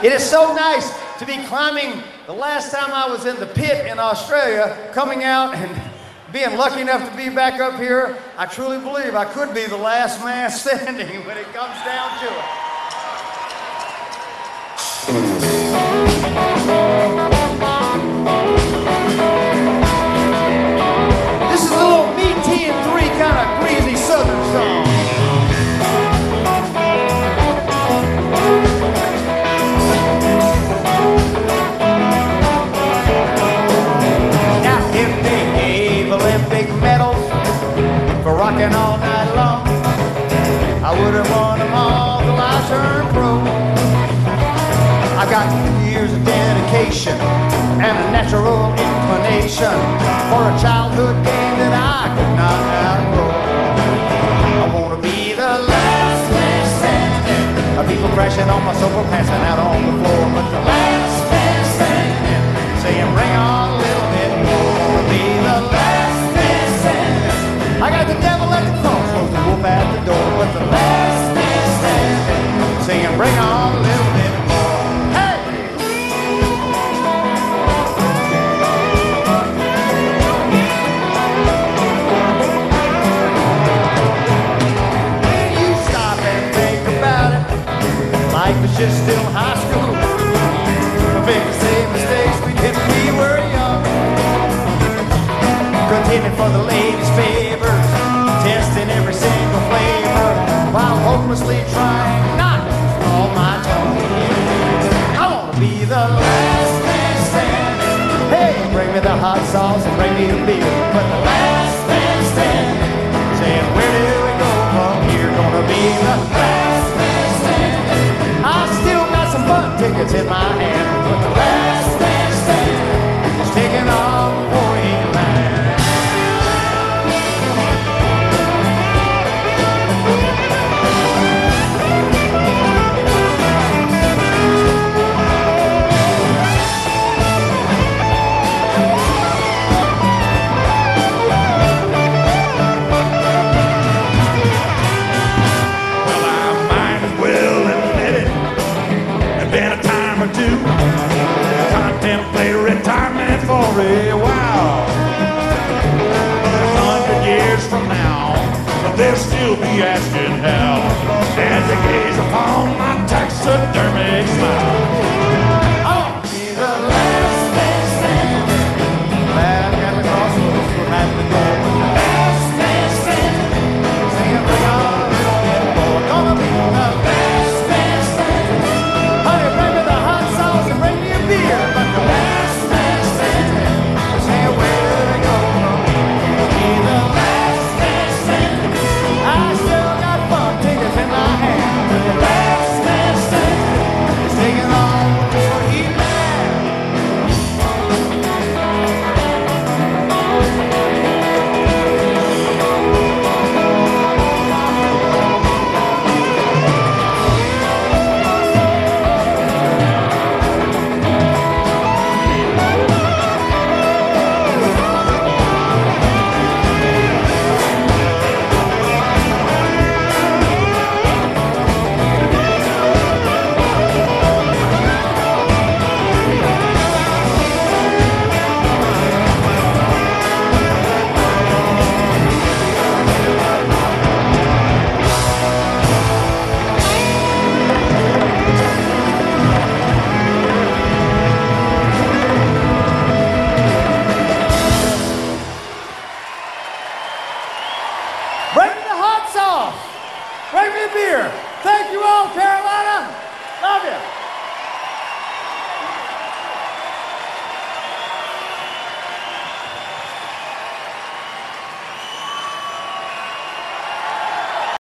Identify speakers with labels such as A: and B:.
A: It is so nice to be climbing. The last time I was in the pit in Australia, coming out and being lucky enough to be back up here, I truly believe I could be the last man standing when it comes down to it. This is a little Me, T, and 3 kind of breezy southern song. Now if they gave Olympic medals for rocking all night long, I would have won them all till I turned pro. I got years of dedication and a natural inclination for a childhood game that I could not outgrow. I want to be the last man standing. People crashing on my sofa, passing out on the floor, but the last man standing, saying bring on a little bit more. I want to be the last man standing. I got the devil at the crossroads, the wolf at the door, but the last man standing, saying bring on a little bit more. Life is just still high school. Make the same mistakes we did when we were young. Contending for the ladies' favors, testing every single flavor, while hopelessly trying not to swallow my tongue. I want to be the last man standing. Hey, bring me the hot sauce and bring me the beer. But the last man standing, saying where do we go from here? Gonna be the last man standing. I still got some fun tickets in my hand, but the last man standing is taking off before he lands. Contemplate retirement for a while. 100 years from now, but they'll still be asking how, as they gaze upon my taxidermic smile. I want to be the last man standing. Back at the crossroads, we're at the door. The last man standing, singing bring on a little bit more. Gonna be the last man standing. Honey, bring me the hot sauce and bring me a beer. But the last man standing, saying where do they go from here? Be the last man standing. I still got fun tickets in my hand. But the last man standing is taking on before he lands. Bring me the hot sauce. Bring me a beer. Thank you all.